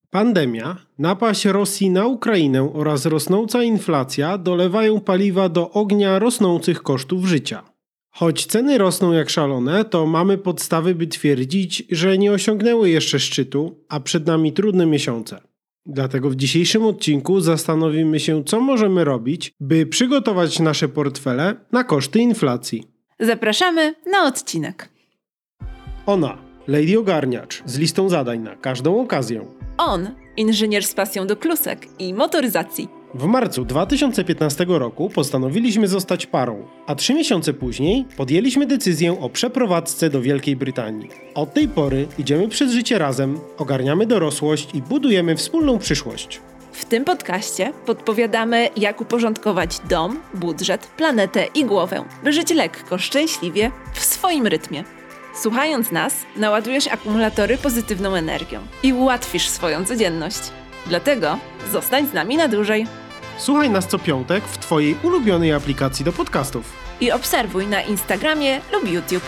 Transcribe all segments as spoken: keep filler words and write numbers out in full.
Pandemia, napaść Rosji na Ukrainę oraz rosnąca inflacja dolewają paliwa do ognia rosnących kosztów życia. Choć ceny rosną jak szalone, to mamy podstawy, by twierdzić, że nie osiągnęły jeszcze szczytu, a przed nami trudne miesiące. Dlatego w dzisiejszym odcinku zastanowimy się, co możemy robić, by przygotować nasze portfele na koszty inflacji. Zapraszamy na odcinek. Ona, Lady Ogarniacz, z listą zadań na każdą okazję. On, inżynier z pasją do klusek i motoryzacji. W marcu dwa tysiące piętnastego roku postanowiliśmy zostać parą, a trzy miesiące później podjęliśmy decyzję o przeprowadzce do Wielkiej Brytanii. Od tej pory idziemy przez życie razem, ogarniamy dorosłość i budujemy wspólną przyszłość. W tym podcaście podpowiadamy, jak uporządkować dom, budżet, planetę i głowę, by żyć lekko, szczęśliwie, w swoim rytmie. Słuchając nas, naładujesz akumulatory pozytywną energią i ułatwisz swoją codzienność. Dlatego zostań z nami na dłużej. Słuchaj nas co piątek w Twojej ulubionej aplikacji do podcastów. I obserwuj na Instagramie lub YouTube.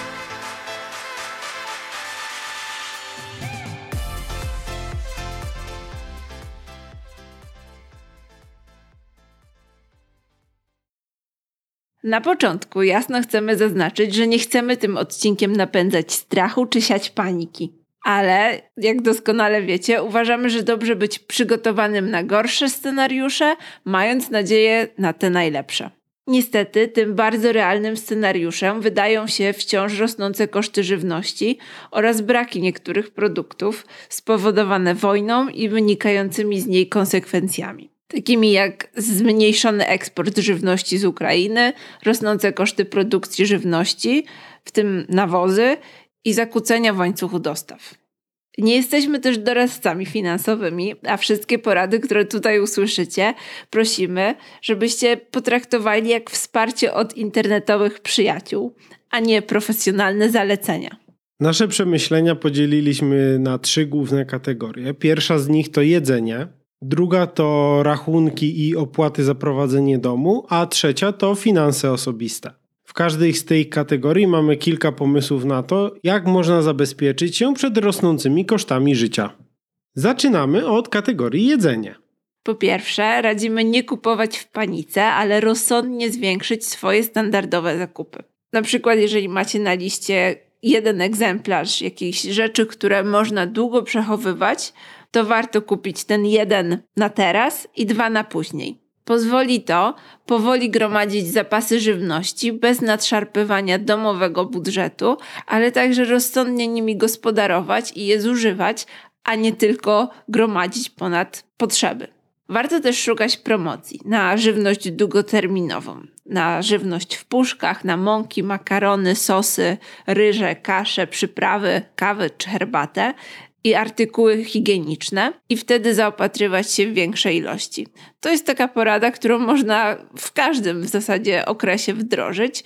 Na początku jasno chcemy zaznaczyć, że nie chcemy tym odcinkiem napędzać strachu czy siać paniki. Ale, jak doskonale wiecie, uważamy, że dobrze być przygotowanym na gorsze scenariusze, mając nadzieję na te najlepsze. Niestety, tym bardzo realnym scenariuszem wydają się wciąż rosnące koszty żywności oraz braki niektórych produktów spowodowane wojną i wynikającymi z niej konsekwencjami. Takimi jak zmniejszony eksport żywności z Ukrainy, rosnące koszty produkcji żywności, w tym nawozy, i zakłócenia w łańcuchu dostaw. Nie jesteśmy też doradcami finansowymi, a wszystkie porady, które tutaj usłyszycie, prosimy, żebyście potraktowali jak wsparcie od internetowych przyjaciół, a nie profesjonalne zalecenia. Nasze przemyślenia podzieliliśmy na trzy główne kategorie. Pierwsza z nich to jedzenie, druga to rachunki i opłaty za prowadzenie domu, a trzecia to finanse osobiste. W każdej z tej kategorii mamy kilka pomysłów na to, jak można zabezpieczyć się przed rosnącymi kosztami życia. Zaczynamy od kategorii jedzenie. Po pierwsze, radzimy nie kupować w panice, ale rozsądnie zwiększyć swoje standardowe zakupy. Na przykład, jeżeli macie na liście jeden egzemplarz jakichś rzeczy, które można długo przechowywać, to warto kupić ten jeden na teraz i dwa na później. Pozwoli to powoli gromadzić zapasy żywności bez nadszarpywania domowego budżetu, ale także rozsądnie nimi gospodarować i je zużywać, a nie tylko gromadzić ponad potrzeby. Warto też szukać promocji na żywność długoterminową, na żywność w puszkach, na mąki, makarony, sosy, ryże, kasze, przyprawy, kawę czy herbatę i artykuły higieniczne i wtedy zaopatrywać się w większej ilości. To jest taka porada, którą można w każdym w zasadzie okresie wdrożyć,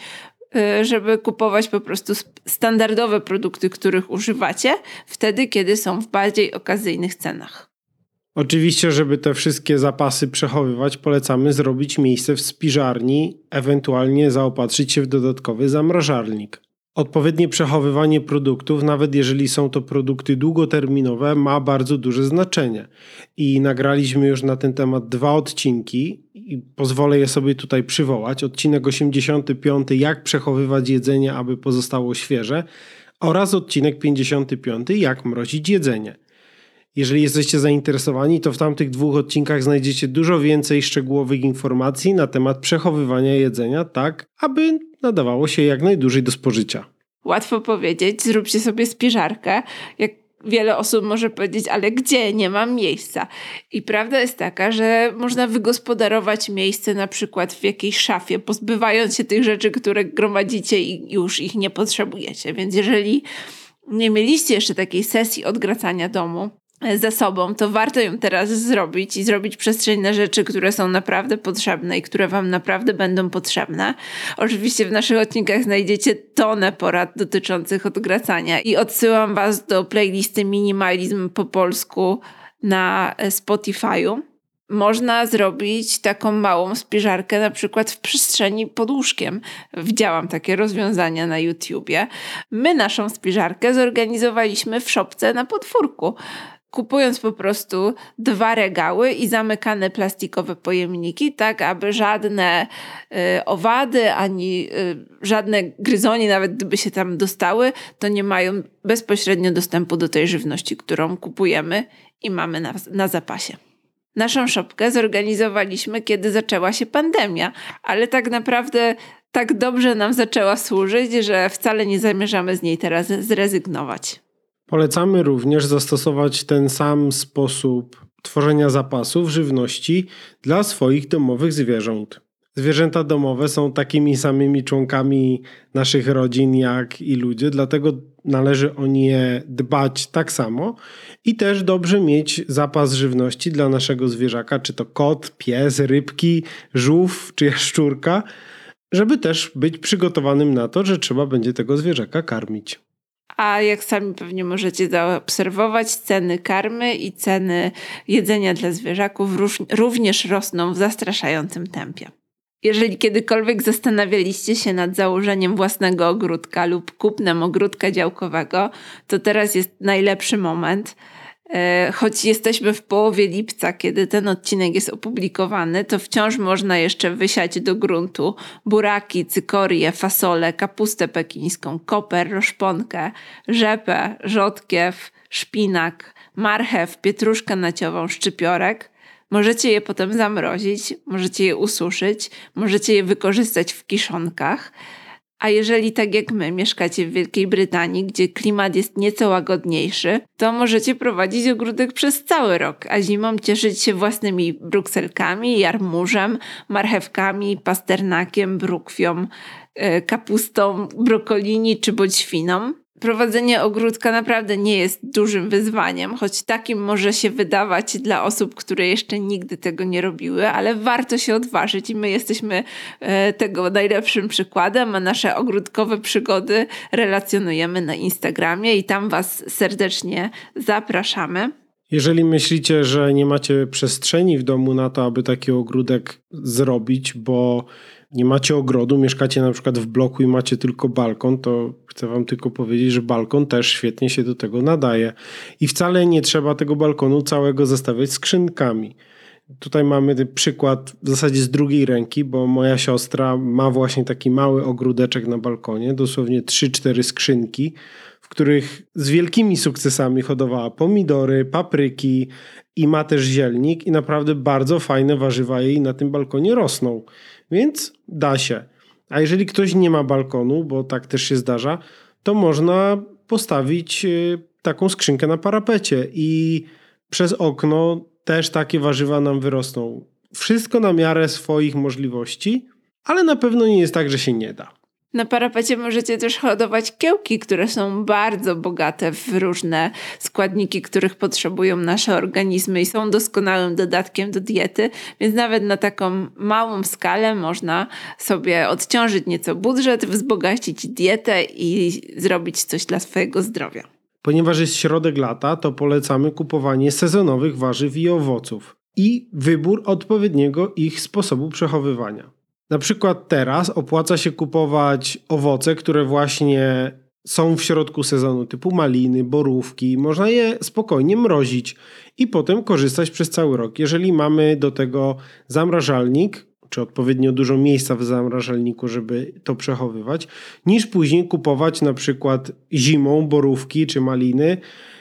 żeby kupować po prostu standardowe produkty, których używacie, wtedy, kiedy są w bardziej okazyjnych cenach. Oczywiście, żeby te wszystkie zapasy przechowywać, polecamy zrobić miejsce w spiżarni, ewentualnie zaopatrzyć się w dodatkowy zamrażalnik. Odpowiednie przechowywanie produktów, nawet jeżeli są to produkty długoterminowe, ma bardzo duże znaczenie. I nagraliśmy już na ten temat dwa odcinki i pozwolę je sobie tutaj przywołać. Odcinek osiemdziesiąty piąty, jak przechowywać jedzenie, aby pozostało świeże, oraz odcinek pięćdziesiąty piąty, jak mrozić jedzenie. Jeżeli jesteście zainteresowani, to w tamtych dwóch odcinkach znajdziecie dużo więcej szczegółowych informacji na temat przechowywania jedzenia, tak aby nadawało się jak najdłużej do spożycia. Łatwo powiedzieć, zróbcie sobie spiżarkę, jak wiele osób może powiedzieć, ale gdzie? Nie mam miejsca. I prawda jest taka, że można wygospodarować miejsce na przykład w jakiejś szafie, pozbywając się tych rzeczy, które gromadzicie i już ich nie potrzebujecie. Więc jeżeli nie mieliście jeszcze takiej sesji odgracania domu ze sobą, to warto ją teraz zrobić i zrobić przestrzeń na rzeczy, które są naprawdę potrzebne i które wam naprawdę będą potrzebne. Oczywiście w naszych odcinkach znajdziecie tonę porad dotyczących odgracania i odsyłam was do playlisty Minimalizm po polsku na Spotify'u. Można zrobić taką małą spiżarkę na przykład w przestrzeni pod łóżkiem. Widziałam takie rozwiązania na YouTubie. My naszą spiżarkę zorganizowaliśmy w szopce na podwórku. kupując po prostu dwa regały i zamykane plastikowe pojemniki, tak aby żadne y, owady ani y, żadne gryzonie, nawet gdyby się tam dostały, to nie mają bezpośrednio dostępu do tej żywności, którą kupujemy i mamy na, na zapasie. Naszą szopkę zorganizowaliśmy, kiedy zaczęła się pandemia, ale tak naprawdę tak dobrze nam zaczęła służyć, że wcale nie zamierzamy z niej teraz zrezygnować. Polecamy również zastosować ten sam sposób tworzenia zapasów żywności dla swoich domowych zwierząt. Zwierzęta domowe są takimi samymi członkami naszych rodzin jak i ludzie, dlatego należy o nie dbać tak samo i też dobrze mieć zapas żywności dla naszego zwierzaka, czy to kot, pies, rybki, żółw czy jaszczurka, żeby też być przygotowanym na to, że trzeba będzie tego zwierzaka karmić. A jak sami pewnie możecie zaobserwować, ceny karmy i ceny jedzenia dla zwierzaków również rosną w zastraszającym tempie. Jeżeli kiedykolwiek zastanawialiście się nad założeniem własnego ogródka lub kupnem ogródka działkowego, to teraz jest najlepszy moment. Choć jesteśmy w połowie lipca, kiedy ten odcinek jest opublikowany, to wciąż można jeszcze wysiać do gruntu buraki, cykorie, fasole, kapustę pekińską, koper, roszponkę, rzepę, rzodkiew, szpinak, marchew, pietruszkę naciową, szczypiorek. Możecie je potem zamrozić, możecie je ususzyć, możecie je wykorzystać w kiszonkach. A jeżeli tak jak my mieszkacie w Wielkiej Brytanii, gdzie klimat jest nieco łagodniejszy, to możecie prowadzić ogródek przez cały rok, a zimą cieszyć się własnymi brukselkami, jarmużem, marchewkami, pasternakiem, brukwią, kapustą, brokolini czy bądźwiną. Prowadzenie ogródka naprawdę nie jest dużym wyzwaniem, choć takim może się wydawać dla osób, które jeszcze nigdy tego nie robiły, ale warto się odważyć i my jesteśmy tego najlepszym przykładem, a nasze ogródkowe przygody relacjonujemy na Instagramie i tam Was serdecznie zapraszamy. Jeżeli myślicie, że nie macie przestrzeni w domu na to, aby taki ogródek zrobić, bo nie macie ogrodu, mieszkacie na przykład w bloku i macie tylko balkon, to chcę wam tylko powiedzieć, że balkon też świetnie się do tego nadaje. I wcale nie trzeba tego balkonu całego zastawiać skrzynkami. Tutaj mamy przykład w zasadzie z drugiej ręki, bo moja siostra ma właśnie taki mały ogródeczek na balkonie, dosłownie trzy cztery skrzynki, w których z wielkimi sukcesami hodowała pomidory, papryki i ma też zielnik i naprawdę bardzo fajne warzywa jej na tym balkonie rosną. Więc da się. A jeżeli ktoś nie ma balkonu, bo tak też się zdarza, to można postawić taką skrzynkę na parapecie i przez okno też takie warzywa nam wyrosną. Wszystko na miarę swoich możliwości, ale na pewno nie jest tak, że się nie da. Na parapecie możecie też hodować kiełki, które są bardzo bogate w różne składniki, których potrzebują nasze organizmy i są doskonałym dodatkiem do diety, więc nawet na taką małą skalę można sobie odciążyć nieco budżet, wzbogacić dietę i zrobić coś dla swojego zdrowia. Ponieważ jest środek lata, to polecamy kupowanie sezonowych warzyw i owoców i wybór odpowiedniego ich sposobu przechowywania. Na przykład teraz opłaca się kupować owoce, które właśnie są w środku sezonu, typu maliny, borówki. Można je spokojnie mrozić i potem korzystać przez cały rok. Jeżeli mamy do tego zamrażalnik, czy odpowiednio dużo miejsca w zamrażalniku, żeby to przechowywać, niż później kupować na przykład zimą borówki czy maliny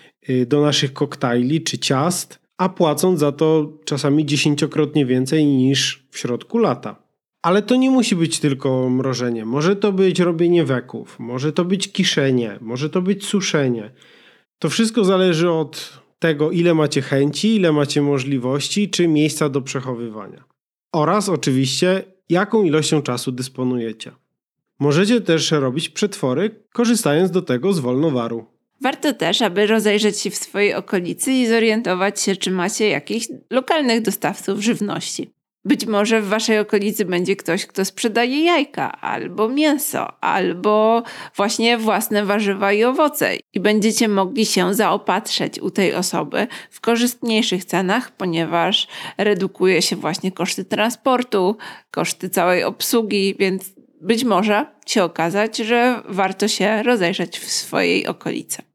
do naszych koktajli czy ciast, a płacąc za to czasami dziesięciokrotnie więcej niż w środku lata. Ale to nie musi być tylko mrożenie. Może to być robienie weków, może to być kiszenie, może to być suszenie. To wszystko zależy od tego, ile macie chęci, ile macie możliwości, czy miejsca do przechowywania. Oraz oczywiście, jaką ilością czasu dysponujecie. Możecie też robić przetwory, korzystając do tego z wolnowaru. Warto też, aby rozejrzeć się w swojej okolicy i zorientować się, czy macie jakichś lokalnych dostawców żywności. Być może w waszej okolicy będzie ktoś, kto sprzedaje jajka, albo mięso, albo właśnie własne warzywa i owoce i będziecie mogli się zaopatrzyć u tej osoby w korzystniejszych cenach, ponieważ redukuje się właśnie koszty transportu, koszty całej obsługi, więc być może się okazać, że warto się rozejrzeć w swojej okolicy.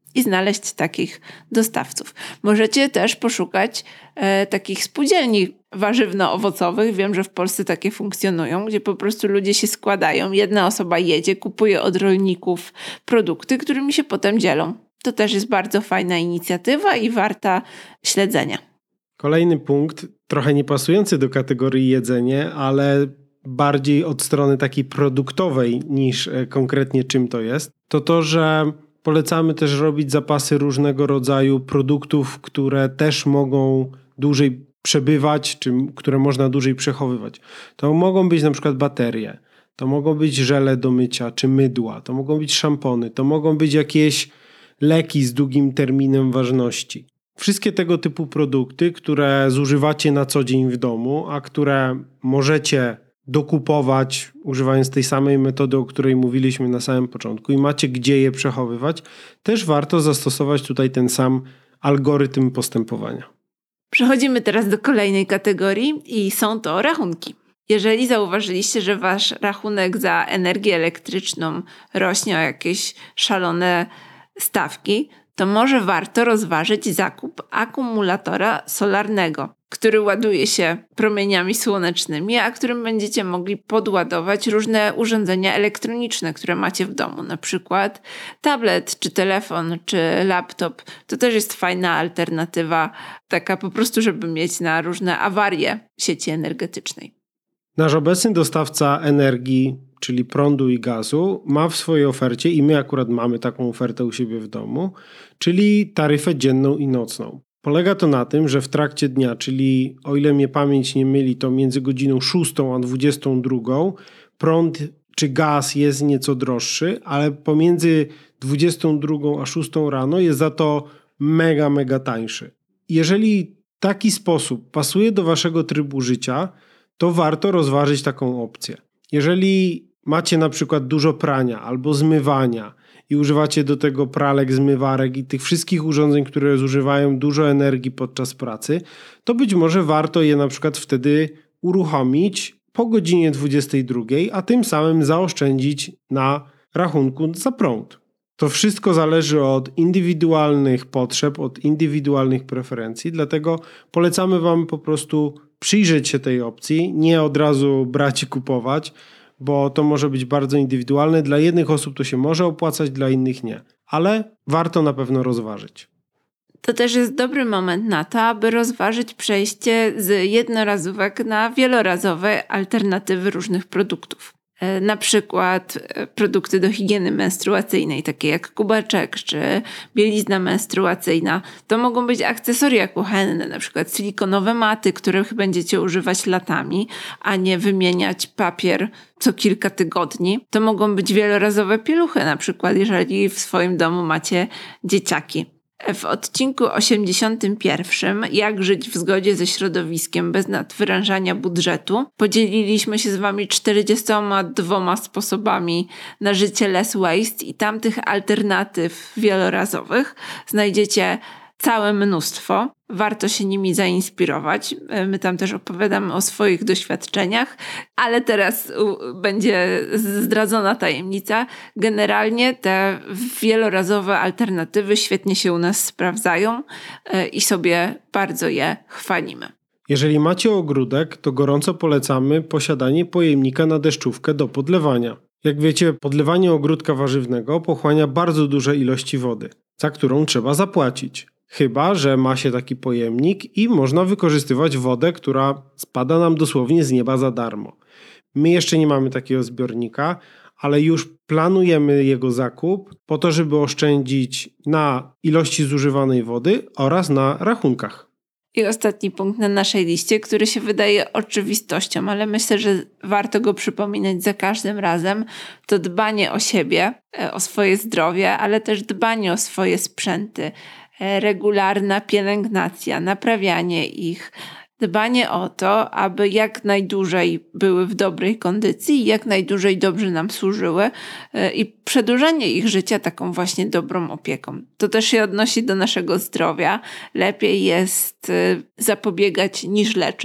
i znaleźć takich dostawców. Możecie też poszukać e, takich spółdzielni warzywno-owocowych. Wiem, że w Polsce takie funkcjonują, gdzie po prostu ludzie się składają. Jedna osoba jedzie, kupuje od rolników produkty, którymi się potem dzielą. To też jest bardzo fajna inicjatywa i warta śledzenia. Kolejny punkt, trochę nie pasujący do kategorii jedzenie, ale bardziej od strony takiej produktowej niż konkretnie czym to jest, to to, że polecamy też robić zapasy różnego rodzaju produktów, które też mogą dłużej przebywać, czy które można dłużej przechowywać. To mogą być na przykład baterie, to mogą być żele do mycia, czy mydła, to mogą być szampony, to mogą być jakieś leki z długim terminem ważności. Wszystkie tego typu produkty, które zużywacie na co dzień w domu, a które możecie dokupować używając tej samej metody, o której mówiliśmy na samym początku i macie gdzie je przechowywać, też warto zastosować tutaj ten sam algorytm postępowania. Przechodzimy teraz do kolejnej kategorii i są to rachunki. Jeżeli zauważyliście, że wasz rachunek za energię elektryczną rośnie o jakieś szalone stawki, to może warto rozważyć zakup akumulatora solarnego, który ładuje się promieniami słonecznymi, a którym będziecie mogli podładować różne urządzenia elektroniczne, które macie w domu, na przykład tablet, czy telefon, czy laptop. To też jest fajna alternatywa, taka po prostu, żeby mieć na różne awarie sieci energetycznej. Nasz obecny dostawca energii, czyli prądu i gazu, ma w swojej ofercie, i my akurat mamy taką ofertę u siebie w domu, czyli taryfę dzienną i nocną. Polega to na tym, że w trakcie dnia, czyli o ile mnie pamięć nie myli, to między godziną szóstą a dwudziestą drugą prąd czy gaz jest nieco droższy, ale pomiędzy dwudziestą drugą a szóstą rano jest za to mega, mega tańszy. Jeżeli taki sposób pasuje do waszego trybu życia, to warto rozważyć taką opcję. Jeżeli macie na przykład dużo prania albo zmywania i używacie do tego pralek, zmywarek i tych wszystkich urządzeń, które zużywają dużo energii podczas pracy, to być może warto je na przykład wtedy uruchomić po godzinie dwudziestej drugiej, a tym samym zaoszczędzić na rachunku za prąd. To wszystko zależy od indywidualnych potrzeb, od indywidualnych preferencji, dlatego polecamy wam po prostu przyjrzeć się tej opcji, nie od razu brać i kupować, bo to może być bardzo indywidualne. Dla jednych osób to się może opłacać, dla innych nie. Ale warto na pewno rozważyć. To też jest dobry moment na to, aby rozważyć przejście z jednorazówek na wielorazowe alternatywy różnych produktów. Na przykład produkty do higieny menstruacyjnej, takie jak kubeczek czy bielizna menstruacyjna. To mogą być akcesoria kuchenne, na przykład silikonowe maty, których będziecie używać latami, a nie wymieniać papier co kilka tygodni. To mogą być wielorazowe pieluchy, na przykład jeżeli w swoim domu macie dzieciaki. W odcinku osiemdziesiątym pierwszym Jak żyć w zgodzie ze środowiskiem bez nadwyrężania budżetu podzieliliśmy się z wami czterdziestoma dwoma sposobami na życie less waste i tam tych alternatyw wielorazowych znajdziecie całe mnóstwo. Warto się nimi zainspirować. My tam też opowiadamy o swoich doświadczeniach, ale teraz będzie zdradzona tajemnica. Generalnie te wielorazowe alternatywy świetnie się u nas sprawdzają i sobie bardzo je chwalimy. Jeżeli macie ogródek, to gorąco polecamy posiadanie pojemnika na deszczówkę do podlewania. Jak wiecie, podlewanie ogródka warzywnego pochłania bardzo duże ilości wody, za którą trzeba zapłacić. Chyba że ma się taki pojemnik i można wykorzystywać wodę, która spada nam dosłownie z nieba za darmo. My jeszcze nie mamy takiego zbiornika, ale już planujemy jego zakup po to, żeby oszczędzić na ilości zużywanej wody oraz na rachunkach. I ostatni punkt na naszej liście, który się wydaje oczywistością, ale myślę, że warto go przypominać za każdym razem, to dbanie o siebie, o swoje zdrowie, ale też dbanie o swoje sprzęty. Regularna pielęgnacja, naprawianie ich, dbanie o to, aby jak najdłużej były w dobrej kondycji, jak najdłużej dobrze nam służyły i przedłużanie ich życia taką właśnie dobrą opieką. To też się odnosi do naszego zdrowia. Lepiej jest zapobiegać niż leczyć.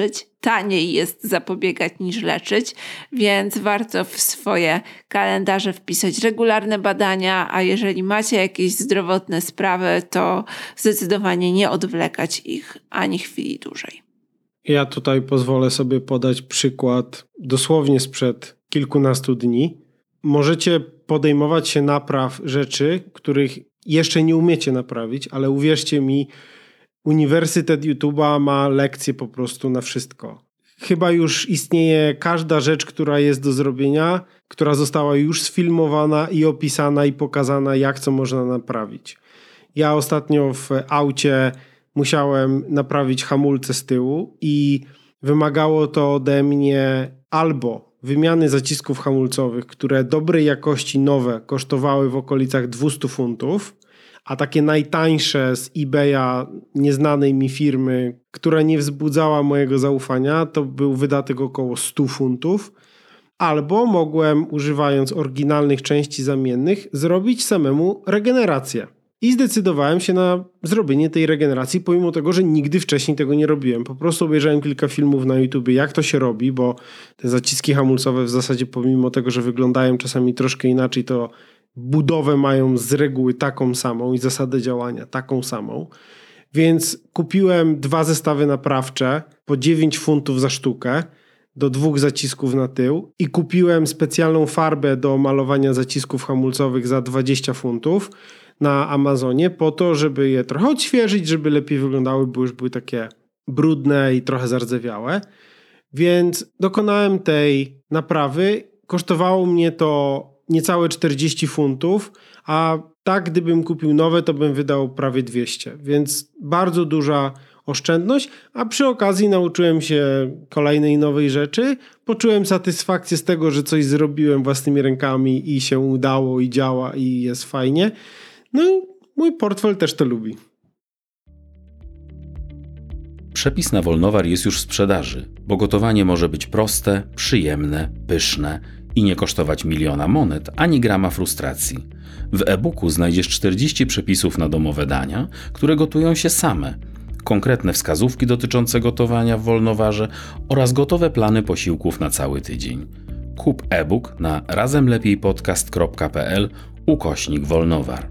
taniej jest zapobiegać niż leczyć, więc warto w swoje kalendarze wpisać regularne badania, a jeżeli macie jakieś zdrowotne sprawy, to zdecydowanie nie odwlekać ich ani chwili dłużej. Ja tutaj pozwolę sobie podać przykład dosłownie sprzed kilkunastu dni. Możecie podejmować się napraw rzeczy, których jeszcze nie umiecie naprawić, ale uwierzcie mi, Uniwersytet YouTube'a ma lekcje po prostu na wszystko. Chyba już istnieje każda rzecz, która jest do zrobienia, która została już sfilmowana i opisana i pokazana, jak co można naprawić. Ja ostatnio w aucie musiałem naprawić hamulce z tyłu i wymagało to ode mnie albo wymiany zacisków hamulcowych, które dobrej jakości nowe kosztowały w okolicach dwieście funtów, a takie najtańsze z eBaya nieznanej mi firmy, która nie wzbudzała mojego zaufania, to był wydatek około sto funtów. Albo mogłem, używając oryginalnych części zamiennych, zrobić samemu regenerację. I zdecydowałem się na zrobienie tej regeneracji, pomimo tego, że nigdy wcześniej tego nie robiłem. Po prostu obejrzałem kilka filmów na YouTubie, jak to się robi, bo te zaciski hamulcowe w zasadzie, pomimo tego, że wyglądają czasami troszkę inaczej, to budowę mają z reguły taką samą i zasadę działania taką samą. Więc kupiłem dwa zestawy naprawcze po dziewięć funtów za sztukę do dwóch zacisków na tył i kupiłem specjalną farbę do malowania zacisków hamulcowych za dwadzieścia funtów na Amazonie po to, żeby je trochę odświeżyć, żeby lepiej wyglądały, bo już były takie brudne i trochę zardzewiałe. Więc dokonałem tej naprawy. Kosztowało mnie to niecałe czterdzieści funtów, a tak gdybym kupił nowe, to bym wydał prawie dwieście. Więc bardzo duża oszczędność, a przy okazji nauczyłem się kolejnej nowej rzeczy. Poczułem satysfakcję z tego, że coś zrobiłem własnymi rękami i się udało i działa i jest fajnie. No i mój portfel też to lubi. Przepis na Wolnowar jest już w sprzedaży, bo gotowanie może być proste, przyjemne, pyszne i nie kosztować miliona monet ani grama frustracji. W e-booku znajdziesz czterdzieści przepisów na domowe dania, które gotują się same, konkretne wskazówki dotyczące gotowania w Wolnowarze oraz gotowe plany posiłków na cały tydzień. Kup e-book na razemlepiejpodcast.pl ukośnik Wolnowar.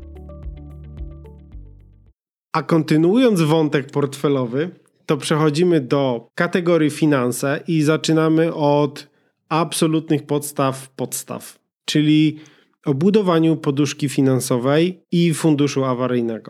A kontynuując wątek portfelowy, to przechodzimy do kategorii finanse i zaczynamy od absolutnych podstaw podstaw, czyli o budowaniu poduszki finansowej i funduszu awaryjnego.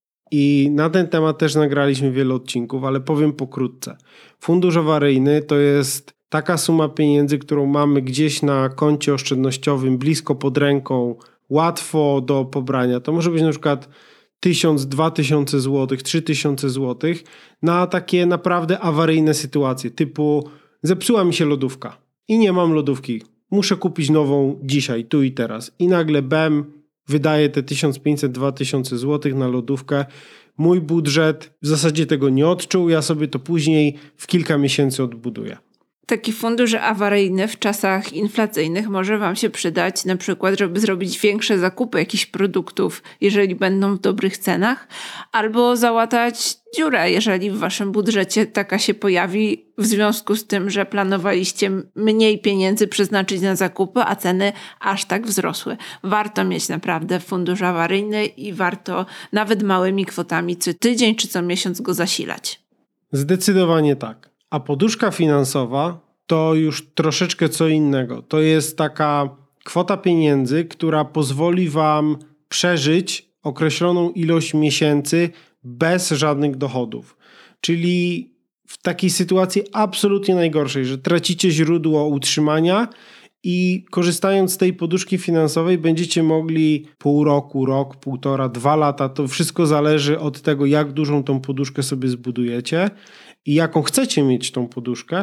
I na ten temat też nagraliśmy wiele odcinków, ale powiem pokrótce. Fundusz awaryjny to jest taka suma pieniędzy, którą mamy gdzieś na koncie oszczędnościowym, blisko pod ręką, łatwo do pobrania. To może być na przykład tysiąc, dwa tysiące złotych, trzy tysiące złotych na takie naprawdę awaryjne sytuacje, typu zepsuła mi się lodówka i nie mam lodówki. Muszę kupić nową dzisiaj, tu i teraz. I nagle bem, wydaję te tysiąc pięćset, dwa tysiące złotych na lodówkę. Mój budżet w zasadzie tego nie odczuł, ja sobie to później w kilka miesięcy odbuduję. Taki fundusz awaryjny w czasach inflacyjnych może Wam się przydać, na przykład, żeby zrobić większe zakupy jakichś produktów, jeżeli będą w dobrych cenach, albo załatać dziurę, jeżeli w Waszym budżecie taka się pojawi w związku z tym, że planowaliście mniej pieniędzy przeznaczyć na zakupy, a ceny aż tak wzrosły. Warto mieć naprawdę fundusz awaryjny i warto nawet małymi kwotami co tydzień czy co miesiąc go zasilać. Zdecydowanie tak. A poduszka finansowa to już troszeczkę co innego. To jest taka kwota pieniędzy, która pozwoli Wam przeżyć określoną ilość miesięcy bez żadnych dochodów. Czyli w takiej sytuacji absolutnie najgorszej, że tracicie źródło utrzymania i korzystając z tej poduszki finansowej będziecie mogli pół roku, rok, półtora, dwa lata, to wszystko zależy od tego, jak dużą tą poduszkę sobie zbudujecie i jaką chcecie mieć tą poduszkę,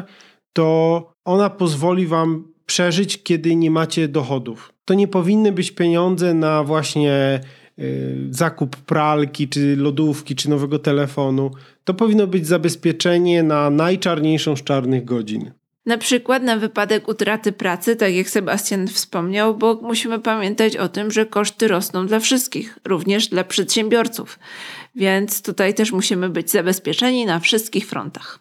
to ona pozwoli Wam przeżyć, kiedy nie macie dochodów. To nie powinny być pieniądze na właśnie y, zakup pralki, czy lodówki, czy nowego telefonu. To powinno być zabezpieczenie na najczarniejszą z czarnych godzin. Na przykład na wypadek utraty pracy, tak jak Sebastian wspomniał, bo musimy pamiętać o tym, że koszty rosną dla wszystkich, również dla przedsiębiorców. Więc tutaj też musimy być zabezpieczeni na wszystkich frontach.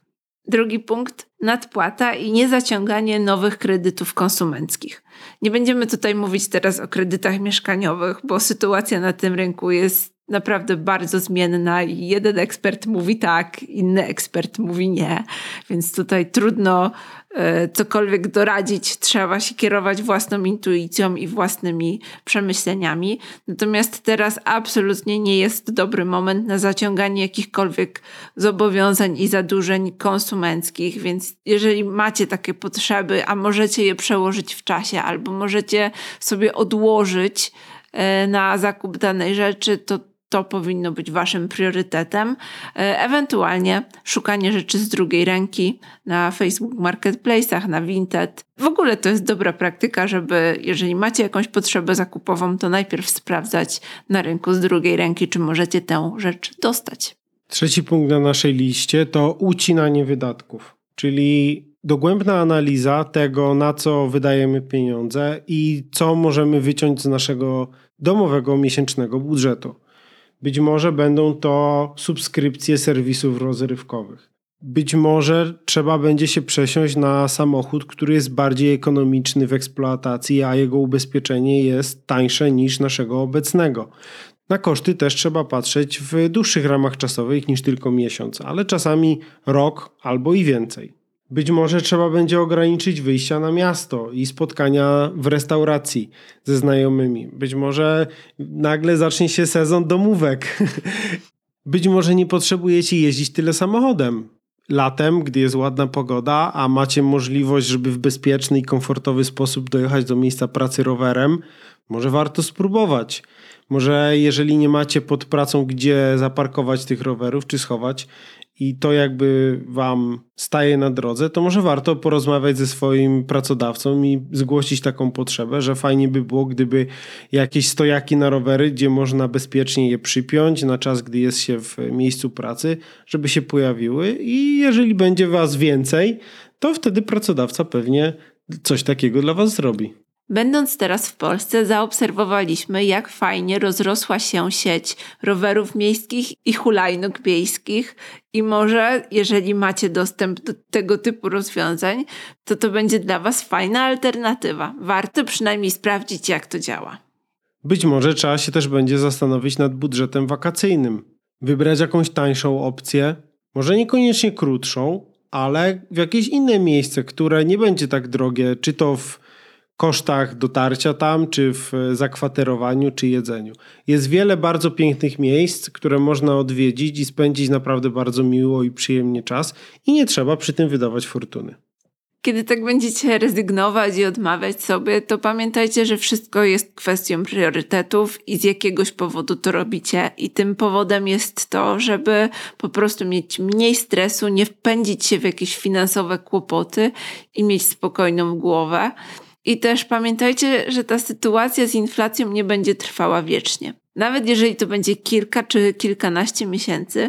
Drugi punkt, nadpłata i niezaciąganie nowych kredytów konsumenckich. Nie będziemy tutaj mówić teraz o kredytach mieszkaniowych, bo sytuacja na tym rynku jest naprawdę bardzo zmienna i jeden ekspert mówi tak, inny ekspert mówi nie, więc tutaj trudno e, cokolwiek doradzić, trzeba się kierować własną intuicją i własnymi przemyśleniami. Natomiast teraz absolutnie nie jest dobry moment na zaciąganie jakichkolwiek zobowiązań i zadłużeń konsumenckich, więc jeżeli macie takie potrzeby, a możecie je przełożyć w czasie albo możecie sobie odłożyć e, na zakup danej rzeczy, to to powinno być waszym priorytetem. Ewentualnie szukanie rzeczy z drugiej ręki na Facebook Marketplace'ach, na Vinted. W ogóle to jest dobra praktyka, żeby jeżeli macie jakąś potrzebę zakupową, to najpierw sprawdzać na rynku z drugiej ręki, czy możecie tę rzecz dostać. Trzeci punkt na naszej liście to ucinanie wydatków, czyli dogłębna analiza tego, na co wydajemy pieniądze i co możemy wyciąć z naszego domowego miesięcznego budżetu. Być może będą to subskrypcje serwisów rozrywkowych. Być może trzeba będzie się przesiąść na samochód, który jest bardziej ekonomiczny w eksploatacji, a jego ubezpieczenie jest tańsze niż naszego obecnego. Na koszty też trzeba patrzeć w dłuższych ramach czasowych niż tylko miesiąc, ale czasami rok albo i więcej. Być może trzeba będzie ograniczyć wyjścia na miasto i spotkania w restauracji ze znajomymi. Być może nagle zacznie się sezon domówek. Być może nie potrzebujecie jeździć tyle samochodem. Latem, gdy jest ładna pogoda, a macie możliwość, żeby w bezpieczny i komfortowy sposób dojechać do miejsca pracy rowerem, może warto spróbować. Może jeżeli nie macie pod pracą gdzie zaparkować tych rowerów czy schować, i to jakby wam staje na drodze, to może warto porozmawiać ze swoim pracodawcą i zgłosić taką potrzebę, że fajnie by było, gdyby jakieś stojaki na rowery, gdzie można bezpiecznie je przypiąć na czas, gdy jest się w miejscu pracy, żeby się pojawiły i jeżeli będzie was więcej, to wtedy pracodawca pewnie coś takiego dla was zrobi. Będąc teraz w Polsce, zaobserwowaliśmy, jak fajnie rozrosła się sieć rowerów miejskich i hulajnóg miejskich i może, jeżeli macie dostęp do tego typu rozwiązań, to to będzie dla was fajna alternatywa. Warto przynajmniej sprawdzić, jak to działa. Być może trzeba się też będzie zastanowić nad budżetem wakacyjnym. Wybrać jakąś tańszą opcję, może niekoniecznie krótszą, ale w jakieś inne miejsce, które nie będzie tak drogie, czy to w kosztach dotarcia tam, czy w zakwaterowaniu, czy jedzeniu. Jest wiele bardzo pięknych miejsc, które można odwiedzić i spędzić naprawdę bardzo miło i przyjemnie czas i nie trzeba przy tym wydawać fortuny. Kiedy tak będziecie rezygnować i odmawiać sobie, to pamiętajcie, że wszystko jest kwestią priorytetów i z jakiegoś powodu to robicie. I tym powodem jest to, żeby po prostu mieć mniej stresu, nie wpędzić się w jakieś finansowe kłopoty i mieć spokojną głowę. I też pamiętajcie, że ta sytuacja z inflacją nie będzie trwała wiecznie. Nawet jeżeli to będzie kilka czy kilkanaście miesięcy,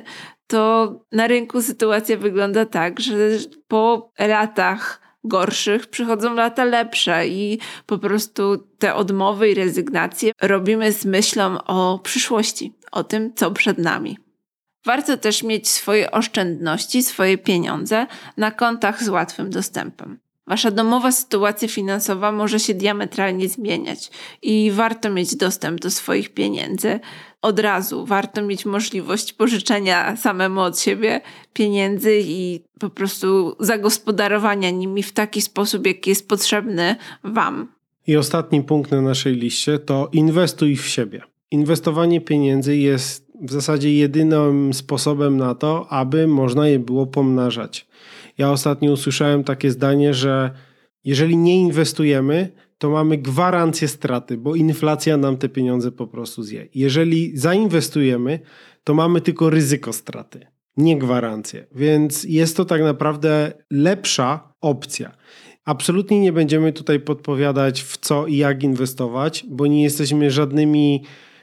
to na rynku sytuacja wygląda tak, że po latach gorszych przychodzą lata lepsze i po prostu te odmowy i rezygnacje robimy z myślą o przyszłości, o tym, co przed nami. Warto też mieć swoje oszczędności, swoje pieniądze na kontach z łatwym dostępem. Wasza domowa sytuacja finansowa może się diametralnie zmieniać i warto mieć dostęp do swoich pieniędzy od razu. Warto mieć możliwość pożyczenia samemu od siebie pieniędzy i po prostu zagospodarowania nimi w taki sposób, jaki jest potrzebny wam. I ostatni punkt na naszej liście to inwestuj w siebie. Inwestowanie pieniędzy jest w zasadzie jedynym sposobem na to, aby można je było pomnażać. Ja ostatnio usłyszałem takie zdanie, że jeżeli nie inwestujemy, to mamy gwarancję straty, bo inflacja nam te pieniądze po prostu zje. Jeżeli zainwestujemy, to mamy tylko ryzyko straty, nie gwarancję. Więc jest to tak naprawdę lepsza opcja. Absolutnie nie będziemy tutaj podpowiadać, w co i jak inwestować, bo nie jesteśmy żadnymi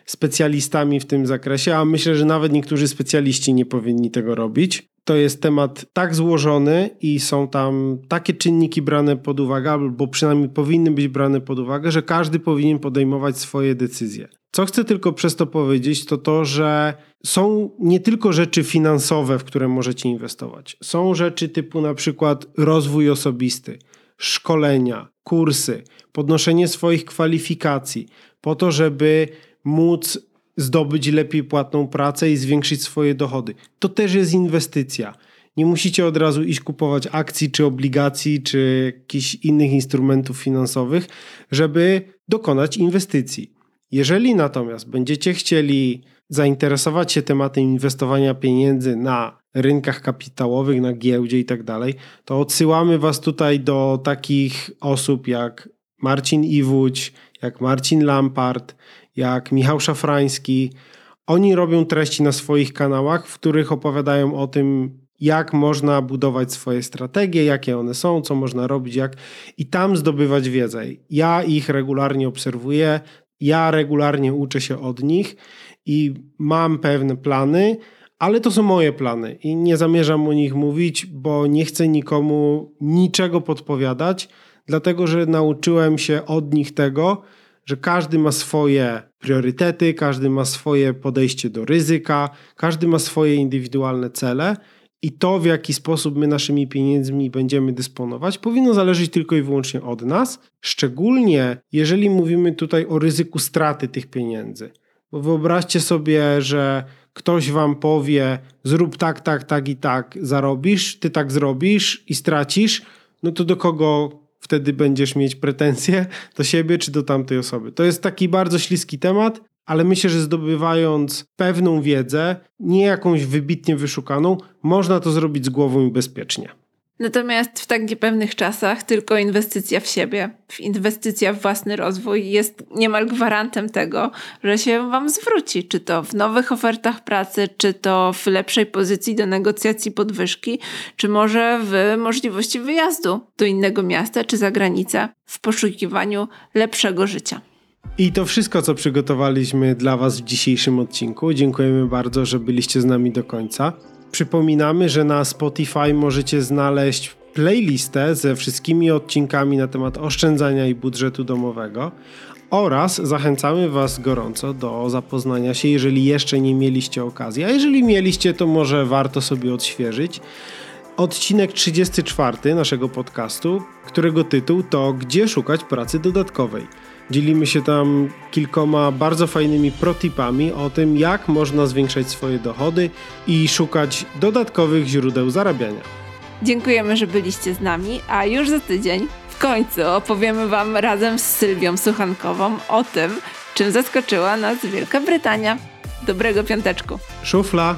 specjalistami w tym zakresie, a myślę, że nawet niektórzy specjaliści nie powinni tego robić. To jest temat tak złożony i są tam takie czynniki brane pod uwagę, albo przynajmniej powinny być brane pod uwagę, że każdy powinien podejmować swoje decyzje. Co chcę tylko przez to powiedzieć, to to, że są nie tylko rzeczy finansowe, w które możecie inwestować. Są rzeczy typu na przykład rozwój osobisty, szkolenia, kursy, podnoszenie swoich kwalifikacji po to, żeby móc zdobyć lepiej płatną pracę i zwiększyć swoje dochody. To też jest inwestycja. Nie musicie od razu iść kupować akcji, czy obligacji, czy jakichś innych instrumentów finansowych, żeby dokonać inwestycji. Jeżeli natomiast będziecie chcieli zainteresować się tematem inwestowania pieniędzy na rynkach kapitałowych, na giełdzie i tak dalej, to odsyłamy Was tutaj do takich osób jak Marcin Iwódź, jak Marcin Lampart, jak Michał Szafrański. Oni robią treści na swoich kanałach, w których opowiadają o tym, jak można budować swoje strategie, jakie one są, co można robić, jak i tam zdobywać wiedzę. Ja ich regularnie obserwuję, ja regularnie uczę się od nich i mam pewne plany, ale to są moje plany i nie zamierzam o nich mówić, bo nie chcę nikomu niczego podpowiadać, dlatego że nauczyłem się od nich tego, że każdy ma swoje priorytety, każdy ma swoje podejście do ryzyka, każdy ma swoje indywidualne cele i to, w jaki sposób my naszymi pieniędzmi będziemy dysponować, powinno zależeć tylko i wyłącznie od nas, szczególnie jeżeli mówimy tutaj o ryzyku straty tych pieniędzy. Bo wyobraźcie sobie, że ktoś wam powie, zrób tak, tak, tak i tak, zarobisz, ty tak zrobisz i stracisz, no to do kogo wtedy będziesz mieć pretensje? Do siebie czy do tamtej osoby? To jest taki bardzo śliski temat, ale myślę, że zdobywając pewną wiedzę, nie jakąś wybitnie wyszukaną, można to zrobić z głową i bezpiecznie. Natomiast w tak niepewnych czasach tylko inwestycja w siebie, inwestycja w własny rozwój jest niemal gwarantem tego, że się wam zwróci. Czy to w nowych ofertach pracy, czy to w lepszej pozycji do negocjacji podwyżki, czy może w możliwości wyjazdu do innego miasta czy za granicę w poszukiwaniu lepszego życia. I to wszystko, co przygotowaliśmy dla Was w dzisiejszym odcinku. Dziękujemy bardzo, że byliście z nami do końca. Przypominamy, że na Spotify możecie znaleźć playlistę ze wszystkimi odcinkami na temat oszczędzania i budżetu domowego oraz zachęcamy Was gorąco do zapoznania się, jeżeli jeszcze nie mieliście okazji, a jeżeli mieliście, to może warto sobie odświeżyć odcinek trzydziesty czwarty naszego podcastu, którego tytuł to Gdzie szukać pracy dodatkowej. Dzielimy się tam kilkoma bardzo fajnymi protipami o tym, jak można zwiększać swoje dochody i szukać dodatkowych źródeł zarabiania. Dziękujemy, że byliście z nami, a już za tydzień w końcu opowiemy Wam razem z Sylwią Suchankową o tym, czym zaskoczyła nas Wielka Brytania. Dobrego piąteczku. Szufla.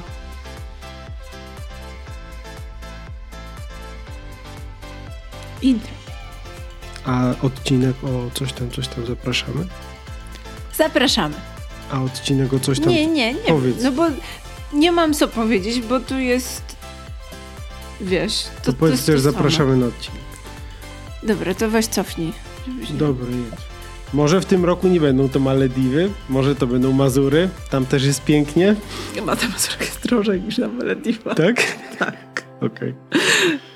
Intro. A odcinek o coś tam, coś tam zapraszamy? Zapraszamy. A odcinek o coś tam... Nie, nie, nie. Powiedz. No bo nie mam co powiedzieć, bo tu jest... Wiesz... To, to powiedz też, zapraszamy na odcinek. Dobra, to weź cofnij. Żebyś... Dobra, jedź. Może w tym roku nie będą to Malediwy, może to będą Mazury, tam też jest pięknie. Chyba ta Mazurka jest drożej niż na Malediwach. Tak? Tak. Okej. Okay.